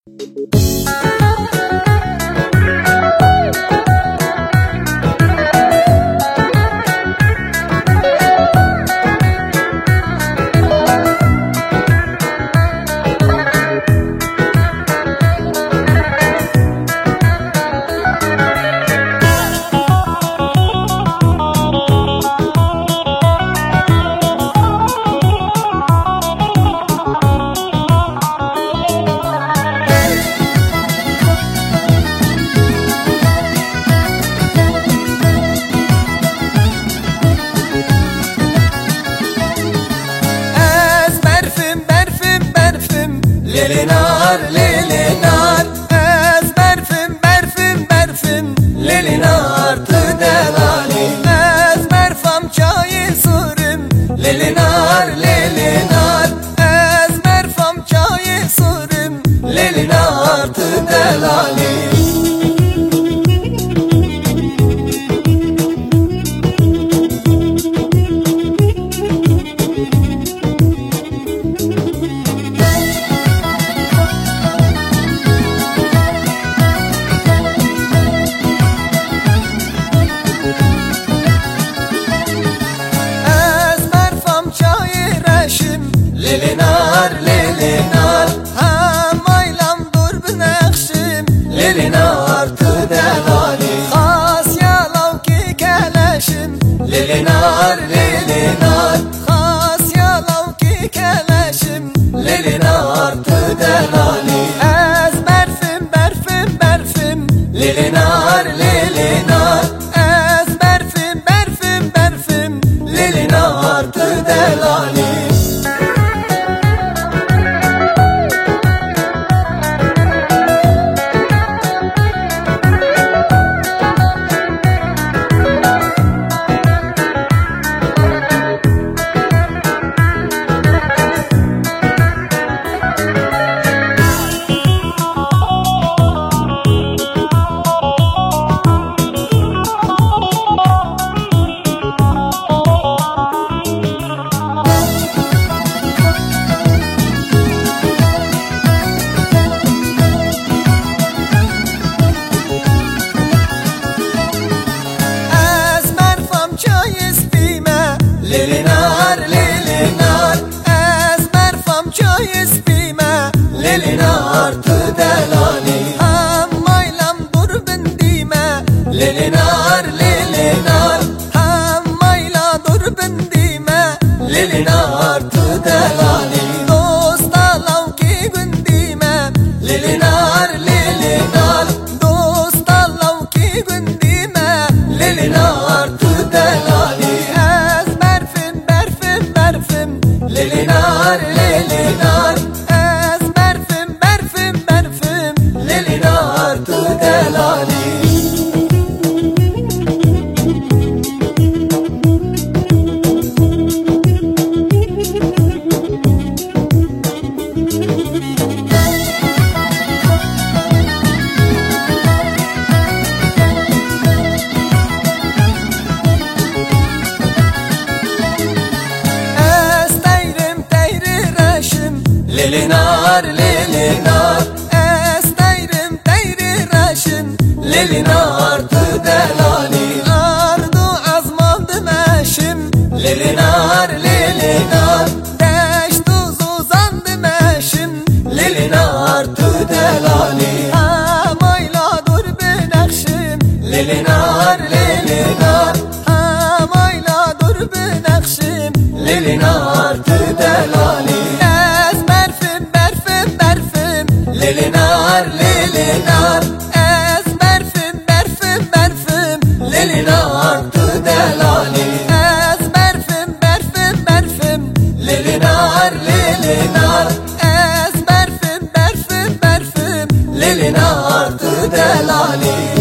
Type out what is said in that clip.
لیلی نار لیلی نار از برفم برفم برفم لیلی نار تو دلالی از برفم چای سورم لیلی نار لیلی نار از برفم چای سورم لیلی نار تو دلالی لیلی نار لیلی نار همایلم دور بنقشم لیلی نار تو دلالی خاص یالاو کی کلشم لیلی نار لیلی نار خاص یالاو کی کلشم لیلی نار تو دلالی از برفم برفم برفم لیلی نار لیلی نار از برفم برفم برفم لیلی نار تو دلالی لیلی نار لیلی نار از برفم چای سپیمه لیلی نار تو دلالی همایلم دور بندیمه لیلی نار لیلی نار همایلا دور بندیمه لیلی نار تو دلالی دوست آلاو کی گندیمه لیلی نار لیلی نار دوست آلاو کی گندیمه لیلی نار تو دلالی لیلی نار لیلی نار از برفم برفم برفم لیلی نار تو دلالی لیلی نار لیلی نار از تیرم تیر رشم لیلی نار تو دلالی اردو از ماندمشم لیلی نار لیلی نار دشت و زوزاندمشم لیلی نار تو دلالی همایلا دور بنقشم لیلی نار لیلی نار همایلا دور بنقشم لیلی نار تو دلالی لیلی نار لیلی نار از برفم برفم برفم لیلی نار تو دلالی از برفم برفم برفم لیلی نار لیلی نار از برفم برفم برفم لیلی نار تو دلالی